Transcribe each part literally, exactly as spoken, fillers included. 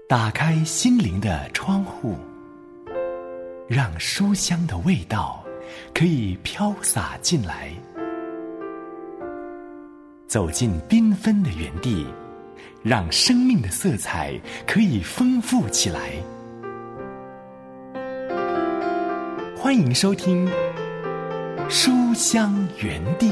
打开心灵的窗户，让书香的味道可以飘洒进来。走进缤纷的园地，让生命的色彩可以丰富起来。欢迎收听书香园地。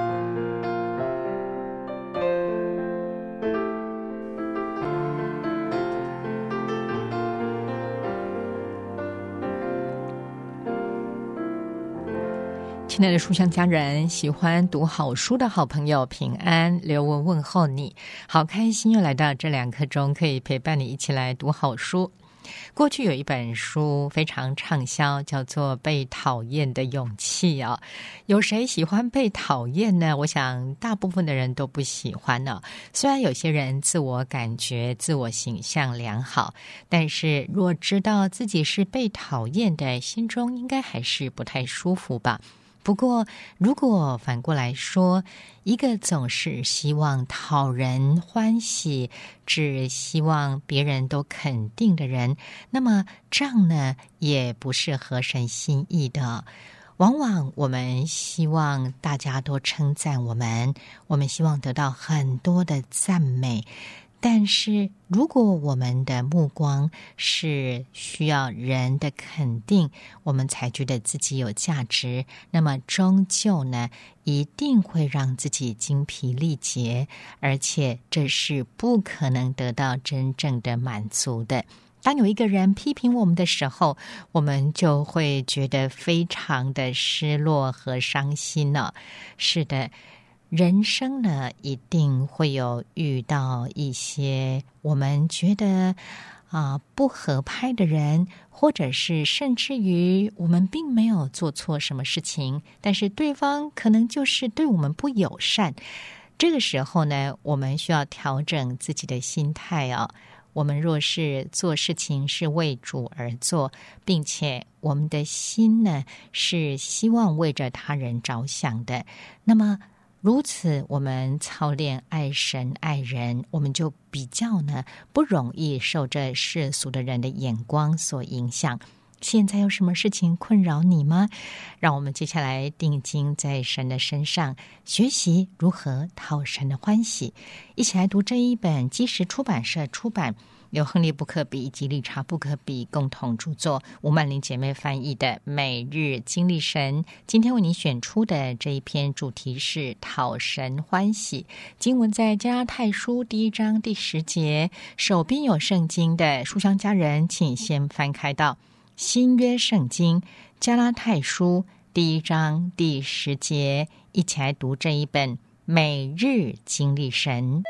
亲爱的书香家人，喜欢读好书的好朋友平安，刘文问候你，好开心又来到这两刻钟，可以陪伴你一起来读好书。过去有一本书非常畅销，叫做《被讨厌的勇气》哦。有谁喜欢被讨厌呢？我想大部分的人都不喜欢呢、哦。虽然有些人自我感觉、自我形象良好，但是若知道自己是被讨厌的，心中应该还是不太舒服吧。不过如果反过来说，一个总是希望讨人欢喜，只希望别人都肯定的人，那么这样呢也不是合神心意的。往往我们希望大家都称赞我们，我们希望得到很多的赞美，但是如果我们的目光是需要人的肯定，我们才觉得自己有价值，那么终究呢一定会让自己精疲力竭，而且这是不可能得到真正的满足的。当有一个人批评我们的时候，我们就会觉得非常的失落和伤心了。是的，人生呢一定会有遇到一些我们觉得啊、呃、不合拍的人，或者是甚至于我们并没有做错什么事情，但是对方可能就是对我们不友善。这个时候呢，我们需要调整自己的心态哦。我们若是做事情是为主而做，并且我们的心呢是希望为着他人着想的，那么如此我们操练爱神爱人，我们就比较呢不容易受这世俗的人的眼光所影响。现在有什么事情困扰你吗？让我们接下来定睛在神的身上，学习如何讨神的欢喜。一起来读这一本基石出版社出版，由亨利·布克比以及理查·布克比共同著作，吴曼玲姐妹翻译的《每日经历神》。今天为你选出的这一篇主题是讨神欢喜。经文在加拉太书第一章第十节，手边有圣经的书香家人，请先翻开到新约圣经加拉太书第一章第十节，一起来读这一本每日经历神。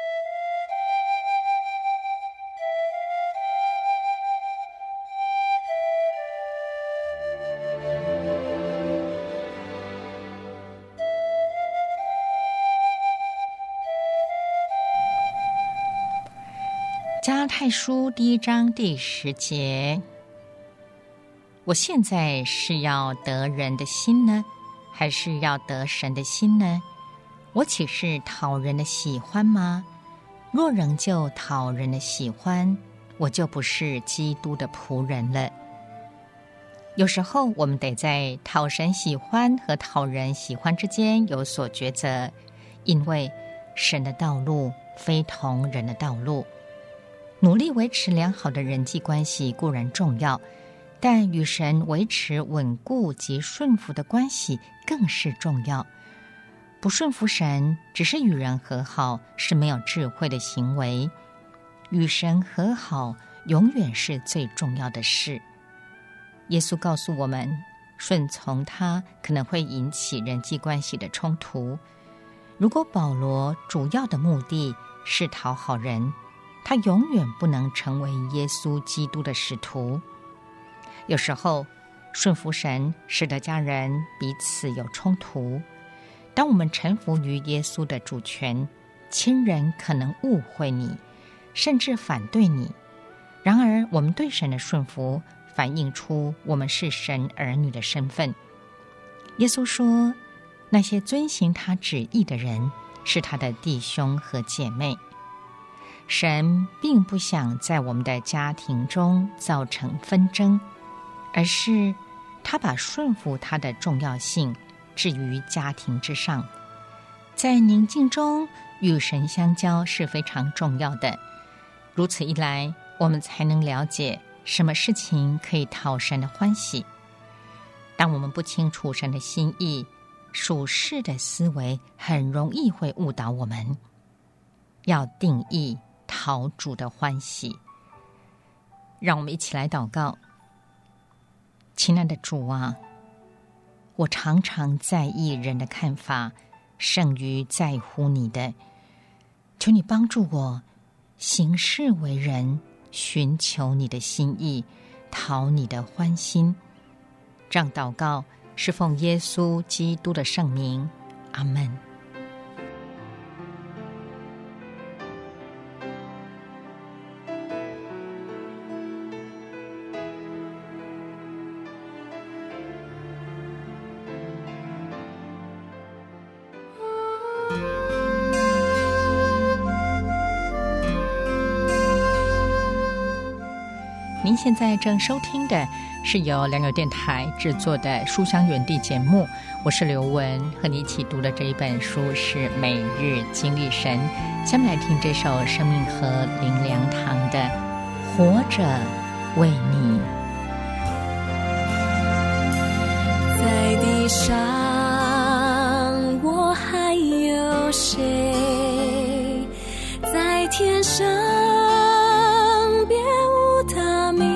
加拉太书第一章第十节，我现在是要得人的心呢，还是要得神的心呢？我岂是讨人的喜欢吗？若仍旧讨人的喜欢，我就不是基督的仆人了。有时候我们得在讨神喜欢和讨人喜欢之间有所抉择，因为神的道路非同人的道路。努力维持良好的人际关系固然重要，但与神维持稳固及顺服的关系更是重要。不顺服神，只是与人和好，是没有智慧的行为。与神和好，永远是最重要的事。耶稣告诉我们，顺从他可能会引起人际关系的冲突。如果保罗主要的目的是讨好人，他永远不能成为耶稣基督的使徒。有时候顺服神使得家人彼此有冲突，当我们臣服于耶稣的主权，亲人可能误会你，甚至反对你。然而我们对神的顺服反映出我们是神儿女的身份。耶稣说，那些遵行他旨意的人是他的弟兄和姐妹。 神并不想在我们的家庭中造成纷争，而是他把顺服他的重要性置于家庭之上。在宁静中与神相交是非常重要的，如此一来，我们才能了解什么事情可以讨神的欢喜。当我们不清楚神的心意，属世的思维很容易会误导我们。要定义讨主的欢喜。让我们一起来祷告。亲爱的主啊，我常常在意人的看法胜于在乎你的，求你帮助我行事为人，寻求你的心意，讨你的欢心。这样祷告是奉耶稣基督的圣名，阿们。您现在正收听的是由良友电台制作的书香园地节目，我是刘文，和你一起读的这一本书是《每日经历神》。下面来听这首生命河林良堂的《活着为你》。 在地上我还有谁，在天上别无他名，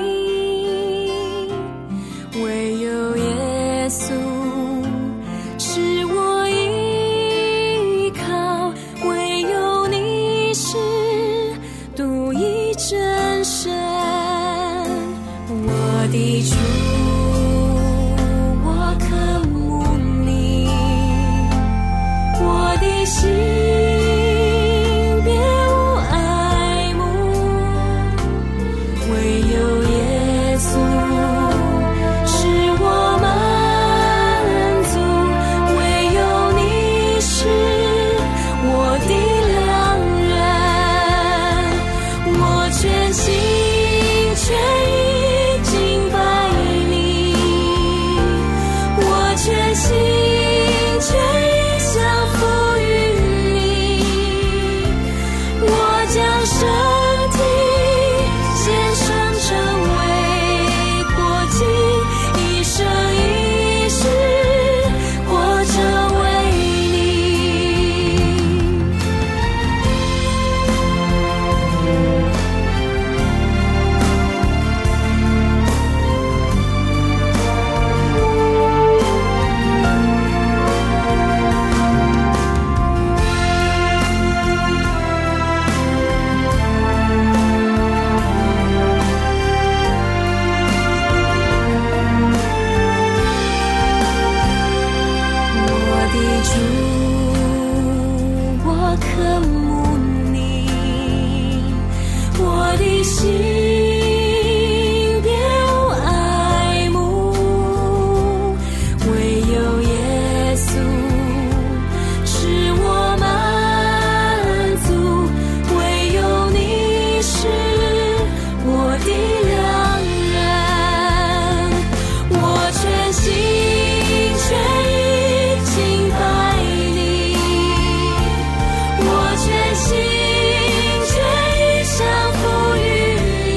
唯有耶稣是我依靠，唯有你是独一真神，我的主，我渴慕你，我的心别无爱慕，唯有耶稣使我满足，唯有你是我的良人，我全心全意敬拜你，我全心全意降服于你，我将身体献上成为活祭，一生一世活着为你。我的主，我渴慕你，我的心别无爱慕，唯有耶稣使我满足，唯有你是我的良人，我全心全意敬拜你，我全心全意降服于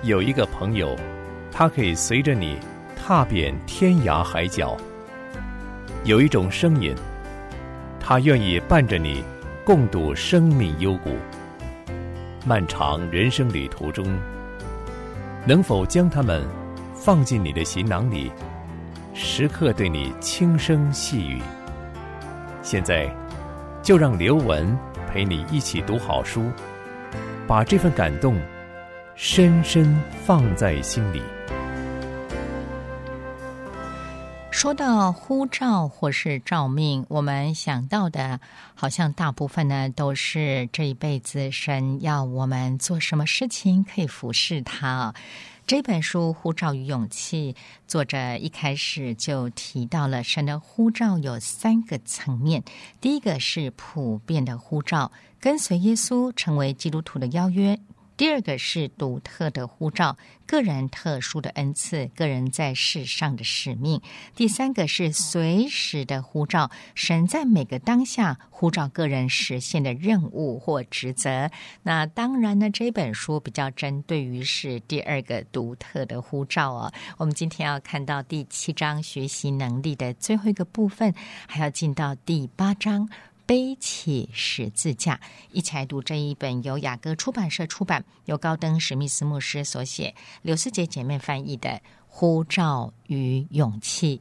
有一个朋友，他可以随着你踏遍天涯海角。有一种声音，他愿意伴着你共度生命幽谷。漫长人生旅途中，能否将它们放进你的行囊里，时刻对你轻声细语？现在就让刘文陪你一起读好书，把这份感动深深放在心里。 说到呼召或是召命，我们想到的好像大部分呢都是这一辈子神要我们做什么事情可以服侍他。这本书《呼召与勇气》，作者一开始就提到了神的呼召有三个层面。第一个是普遍的呼召，跟随耶稣成为基督徒的邀约。第二个是独特的呼召，个人特殊的恩赐，个人在世上的使命。第三个是随时的呼召，神在每个当下呼召个人实现的任务或职责。那当然呢，这本书比较针对于是第二个独特的呼召哦。我们今天要看到第七章学习能力的最后一个部分，还要进到第八章背起十字架，一起来读这一本由雅歌出版社出版，由高登史密斯牧师所写，刘思杰姐妹翻译的《呼召与勇气》。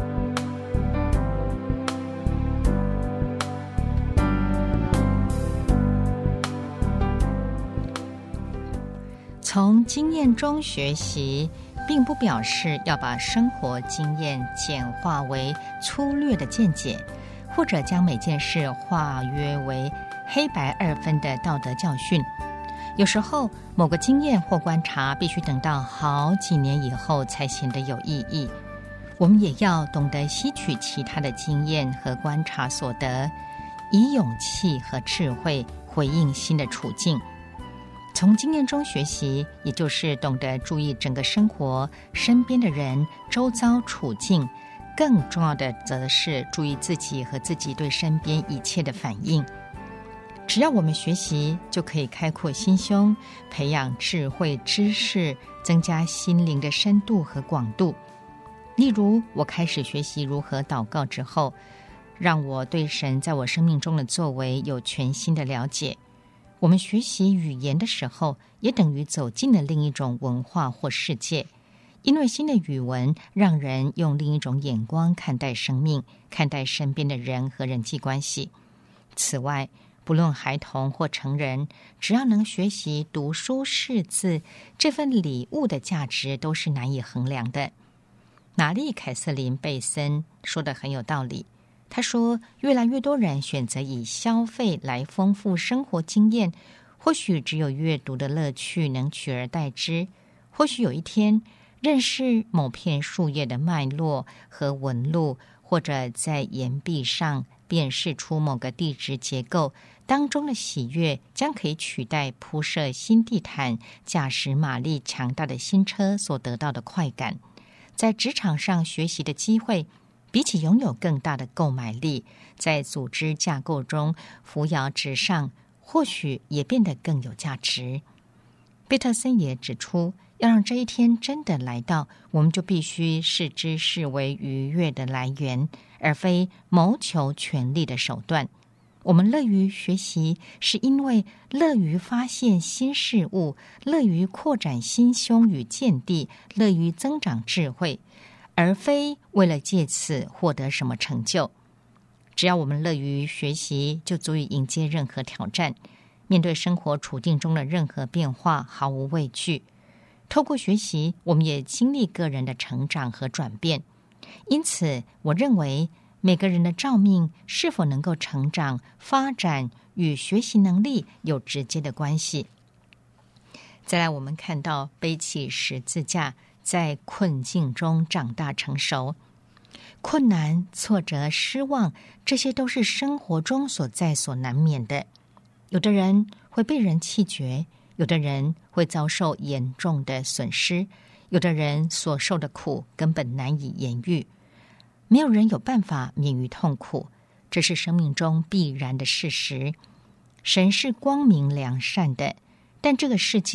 从经验中学习，并不表示要把生活经验简化为粗略的见解，或者将每件事化约为黑白二分的道德教训。有时候某个经验或观察必须等到好几年以后才显得有意义。我们也要懂得吸取其他的经验和观察所得，以勇气和智慧回应新的处境。从经验中学习，也就是懂得注意整个生活、身边的人、周遭处境。更重要的则是注意自己和自己对身边一切的反应。只要我们学习，就可以开阔心胸，培养智慧知识，增加心灵的深度和广度。例如，我开始学习如何祷告之后，让我对神在我生命中的作为有全新的了解。我们学习语言的时候，也等于走进了另一种文化或世界。因为新的语文让人用另一种眼光看待生命，看待身边的人和人际关系。此外，不论孩童或成人，只要能学习读书识字，这份礼物的价值都是难以衡量的。玛丽·凯瑟琳·贝森说得很有道理，她说，越来越多人选择以消费来丰富生活经验，或许只有阅读的乐趣能取而代之。或许有一天，认识某片树叶的脉络和纹路，或者在岩壁上辨识出某个地质结构当中的喜悦，将可以取代铺设新地毯、驾驶马力强大的新车所得到的快感。在职场上学习的机会，比起拥有更大的购买力，在组织架构中扶摇直上，或许也变得更有价值。贝特森也指出，要让这一天真的来到，我们就必须视之视为愉悦的来源，而非谋求权力的手段。我们乐于学习，是因为乐于发现新事物，乐于扩展心胸与见地，乐于增长智慧，而非为了借此获得什么成就。只要我们乐于学习，就足以迎接任何挑战，面对生活处境中的任何变化毫无畏惧。透过学习，我们也经历个人的成长和转变。因此，我认为每个人的召命是否能够成长、发展，与学习能力有直接的关系。再来，我们看到背起十字架，在困境中长大成熟。困难、挫折、失望，这些都是生活中所在所难免的。有的人会被人弃绝，有的人会遭受严重的损失，有的人所受的苦根本难以言喻。没有人有办法免于痛苦，这是生命中必然的事实。神是光明良善的，但这个世界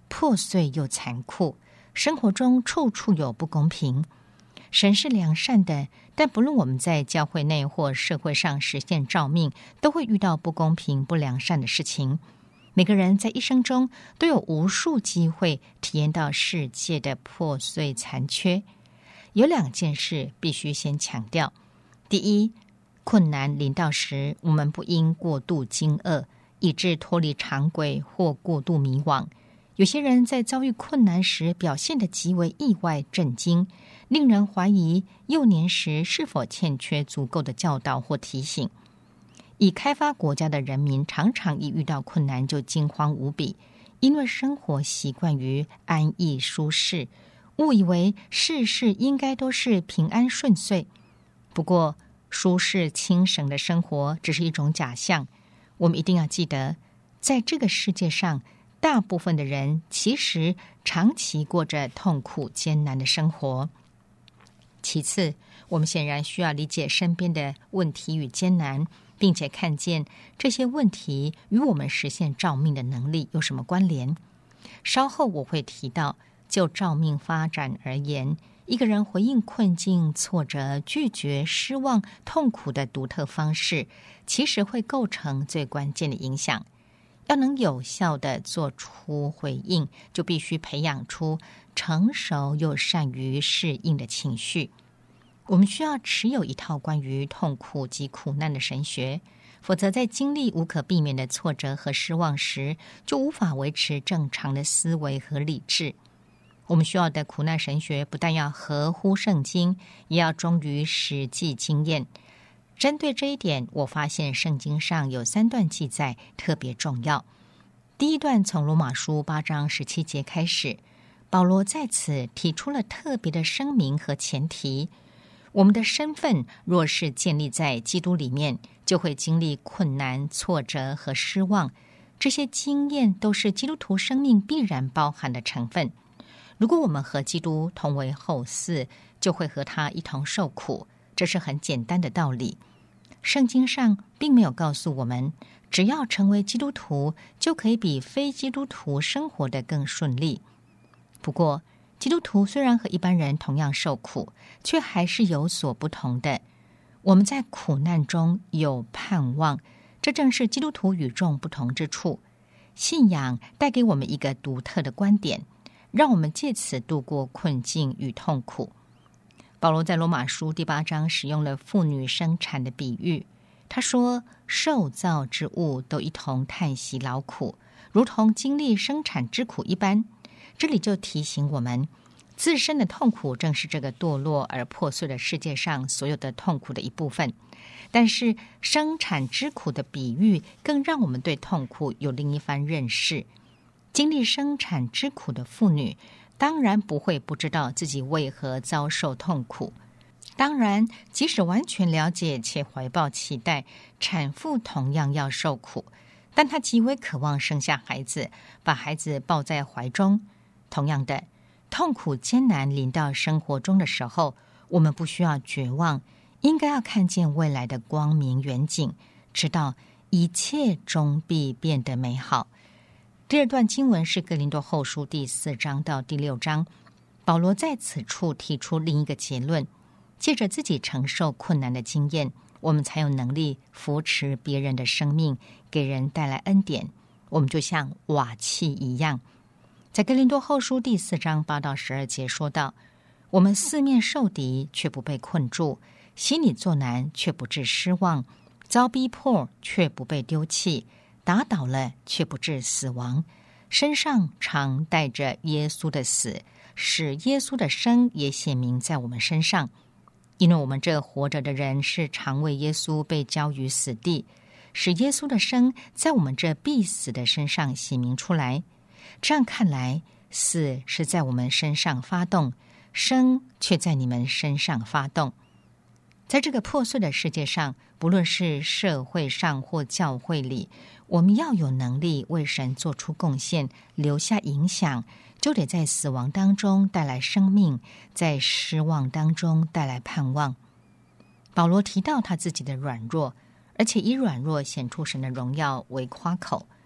破碎又残酷，生活中处处有不公平。神是良善的，但不论我们在教会内或社会上实现召命，都会遇到不公平、不良善的事情。每个人在一生中都有无数机会体验到世界的破碎残缺。有两件事必须先强调：第一，困难临到时，我们不应过度惊愕，以致脱离常轨或过度迷惘。有些人在遭遇困难时表现得极为意外震惊，令人怀疑幼年时是否欠缺足够的教导或提醒。已开发国家的人民常常一遇到困难就惊慌无比，因为生活习惯于安逸舒适，误以为事事应该都是平安顺遂。不过舒适轻省的生活只是一种假象，我们一定要记得，在这个世界上，大部分的人其实长期过着痛苦艰难的生活。其次，我们显然需要理解身边的问题与艰难，并且看见这些问题与我们实现召命的能力有什么关联。稍后我会提到，就召命发展而言，一个人回应困境、挫折、拒绝、失望、痛苦的独特方式，其实会构成最关键的影响。要能有效地做出回应，就必须培养出成熟又善于适应的情绪。我们需要持有一套关于痛苦及苦难的神学，否则在经历无可避免的挫折和失望时，就无法维持正常的思维和理智。我们需要的苦难神学不但要合乎圣经，也要忠于实际经验。针对这一点，我发现圣经上有三段记载特别重要。第一段从罗马书八章十七节开始，保罗在此提出了特别的声明和前提：我们的身份若是建立在基督里面，就会经历困难、挫折和失望，这些经验都是基督徒生命必然包含的成分。如果我们和基督同为后嗣，就会和他一同受苦，这是很简单的道理。圣经上并没有告诉我们，只要成为基督徒，就可以比非基督徒生活得更顺利。不过，基督徒虽然和一般人同样受苦，却还是有所不同的。我们在苦难中有盼望，这正是基督徒与众不同之处。信仰带给我们一个独特的观点，让我们借此度过困境与痛苦。保罗在罗马书第八章使用了妇女生产的比喻，他说，受造之物都一同叹息劳苦，如同经历生产之苦一般。这里就提醒我们，自身的痛苦正是这个堕落而破碎的世界上所有的痛苦的一部分。但是生产之苦的比喻更让我们对痛苦有另一番认识。经历生产之苦的妇女当然不会不知道自己为何遭受痛苦。当然，即使完全了解且怀抱期待，产妇同样要受苦，但她极为渴望生下孩子，把孩子抱在怀中。同样的，痛苦艰难临到生活中的时候，我们不需要绝望，应该要看见未来的光明远景，知道一切终必变得美好。第二段经文是哥林多后书第四章到第六章，保罗在此处提出另一个结论：借着自己承受困难的经验，我们才有能力扶持别人的生命，给人带来恩典。我们就像瓦器一样。在哥林多后书第四章八到十二节说道：我们四面受敌，却不被困住；心里作难，却不致失望；遭逼迫，却不被丢弃；打倒了，却不致死亡。身上常带着耶稣的死，使耶稣的生也显明在我们身上。因为我们这活着的人是常为耶稣被交于死地，使耶稣的生在我们这必死的身上显明出来。这样看来，死是在我们身上发动，生却在你们身上发动。在这个破碎的世界上，不论是社会上或教会里，我们要有能力为神做出贡献，留下影响，就得在死亡当中带来生命，在失望当中带来盼望。保罗提到他自己的软弱，而且以软弱显出神的荣耀为夸口。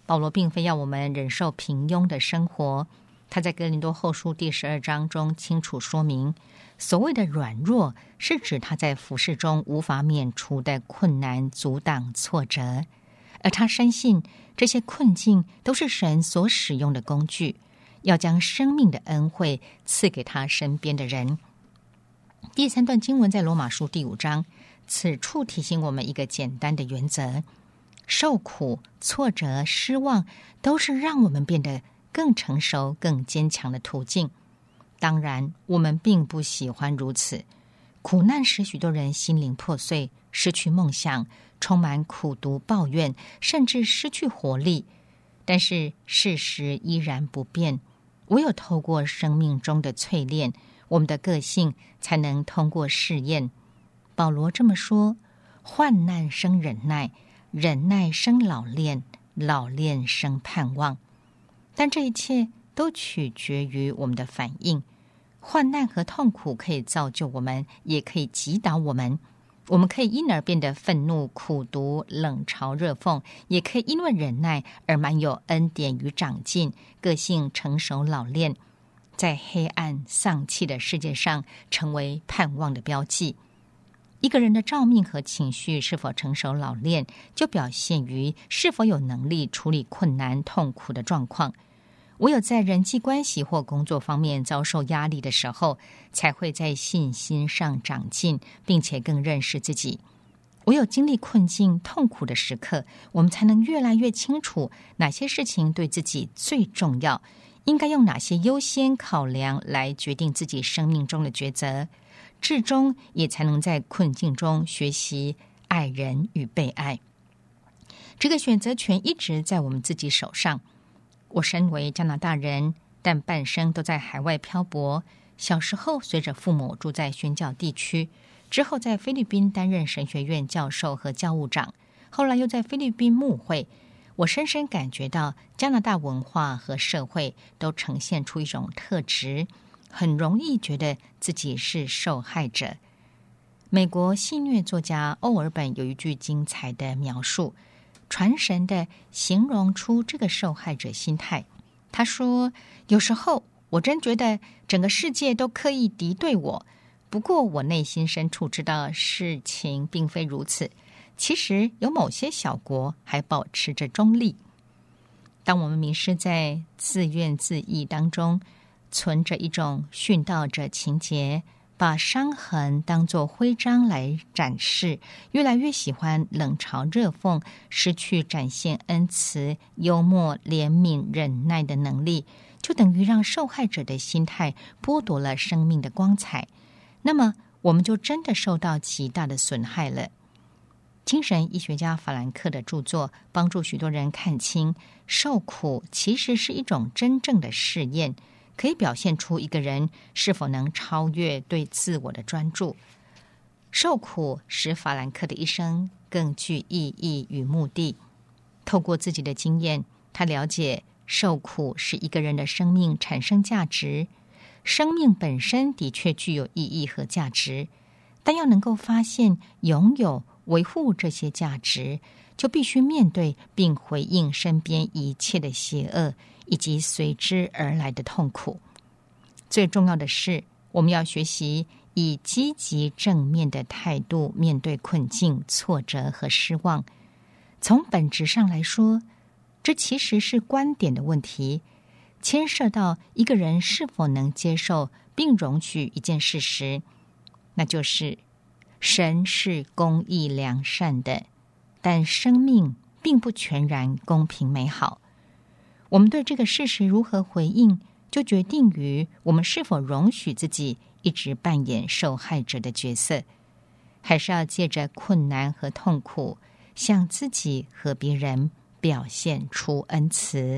保罗并非要我们忍受平庸的生活，他在哥林多后书第十二章中清楚说明，所谓的软弱是指他在服事中无法免除的困难、阻挡、挫折，而他深信这些困境都是神所使用的工具，要将生命的恩惠赐给他身边的人。第三段经文在罗马书第五章，此处提醒我们一个简单的原则：受苦、挫折、失望都是让我们变得更成熟、更坚强的途径。当然，我们并不喜欢如此。苦难使许多人心灵破碎，失去梦想，充满苦毒抱怨，甚至失去活力。但是事实依然不变，唯有透过生命中的淬炼，我们的个性才能通过试验。保罗这么说：患难生忍耐，忍耐生老练，老练生盼望。但这一切都取决于我们的反应。患难和痛苦可以造就我们，也可以击倒我们。我们可以因而变得愤怒、苦毒、冷嘲热讽，也可以因为忍耐而满有恩典与长进，个性成熟老练，在黑暗丧气的世界上成为盼望的标记。一个人的照命和情绪是否成熟老练，就表现于是否有能力处理困难痛苦的状况。唯有在人际关系或工作方面遭受压力的时候，才会在信心上长进，并且更认识自己。唯有经历困境痛苦的时刻，我们才能越来越清楚哪些事情对自己最重要，应该用哪些优先考量来决定自己生命中的抉择，至终也才能在困境中学习爱人与被爱。这个选择权一直在我们自己手上。我身为加拿大人，但半生都在海外漂泊。小时候随着父母住在宣教地区，之后在菲律宾担任神学院教授和教务长，后来又在菲律宾牧会。我深深感觉到加拿大文化和社会都呈现出一种特质，很容易觉得自己是受害者。美国戏谑作家欧尔本有一句精彩的描述，传神的形容出这个受害者心态。他说，有时候我真觉得整个世界都刻意敌对我，不过我内心深处知道事情并非如此，其实有某些小国还保持着中立。当我们迷失在自怨自艾当中，存着一种殉道者情节，把伤痕当作徽章来展示，越来越喜欢冷嘲热讽，失去展现恩慈、幽默、怜悯、忍耐的能力，就等于让受害者的心态剥夺了生命的光彩。那么我们就真的受到极大的损害了。精神医学家法兰克的著作帮助许多人看清，受苦其实是一种真正的试验，可以表现出一个人是否能超越对自我的专注。受苦使法兰克的一生更具意义与目的。透过自己的经验，他了解受苦使一个人的生命产生价值。生命本身的确具有意义和价值，但要能够发现、拥有、维护这些价值，就必须面对并回应身边一切的邪恶以及随之而来的痛苦。最重要的是，我们要学习以积极正面的态度面对困境、挫折和失望。从本质上来说，这其实是观点的问题，牵涉到一个人是否能接受并容许一件事实，那就是神是公义良善的，但生命并不全然公平美好。我们对这个事实如何回应，就决定于我们是否容许自己一直扮演受害者的角色，还是要借着困难和痛苦，向自己和别人表现出恩慈。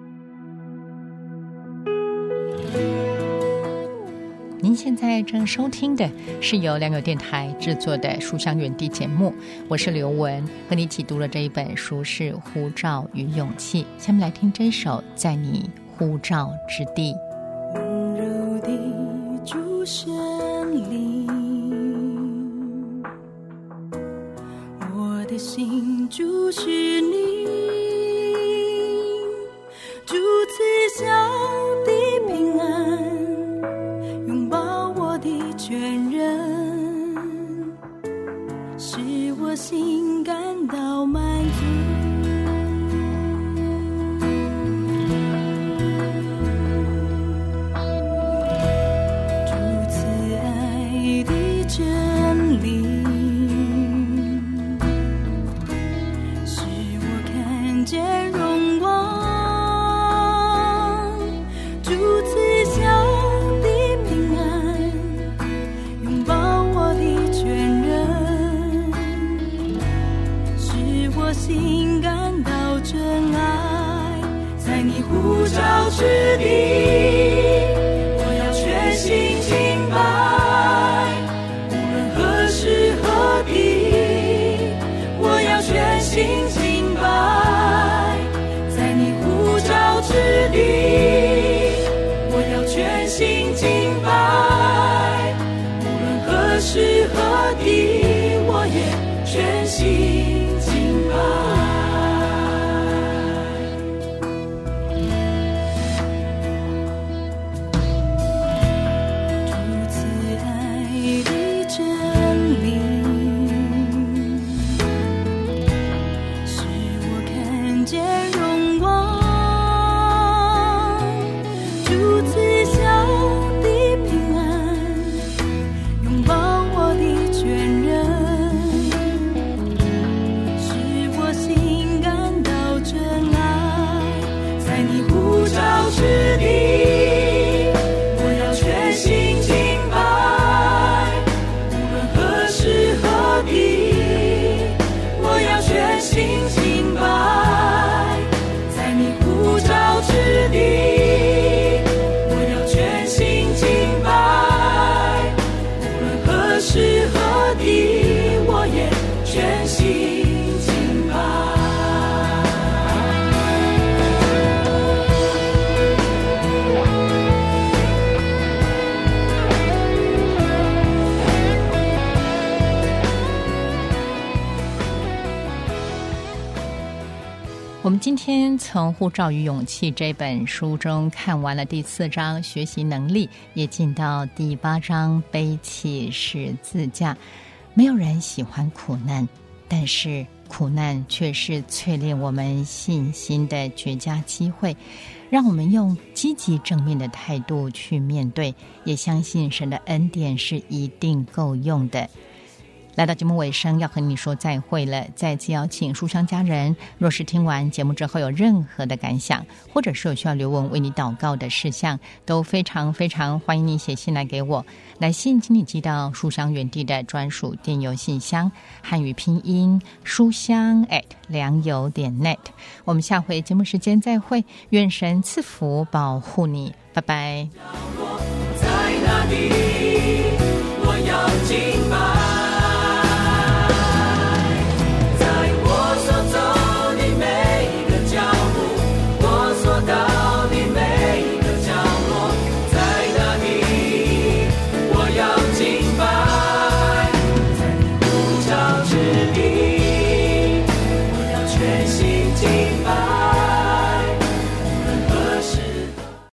您现在正收听的是由良友电台制作的书香园地节目，我是刘雯，和你一起读了这一本书是《呼召与勇气》。下面来听这首《在你呼召之地》。 温柔的主神灵，我的心注视你， 我心感到真爱，在你呼召之地，我要全心敬拜，无论何时何地，我要全心敬拜，在你呼召之地，我要全心敬拜，无论何时何地，我也全心敬拜。 我们今天从《护照与勇气》这本书中看完了第四章学习能力，也进到第八章背起十字架。没有人喜欢苦难，但是苦难却是淬炼我们信心的绝佳机会，让我们用积极正面的态度去面对，也相信神的恩典是一定够用的。来到节目尾声，要和你说再会了。再次邀请书香家人，若是听完节目之后有任何的感想，或者是有需要刘文为你祷告的事项，都非常非常欢迎你写信来给我。来信请你寄到书香园地的专属电邮信箱，汉语拼音书香 at 良友点 net。我们下回节目时间再会，愿神赐福保护你，拜拜。 在哪里，我要敬拜。全心敬拜。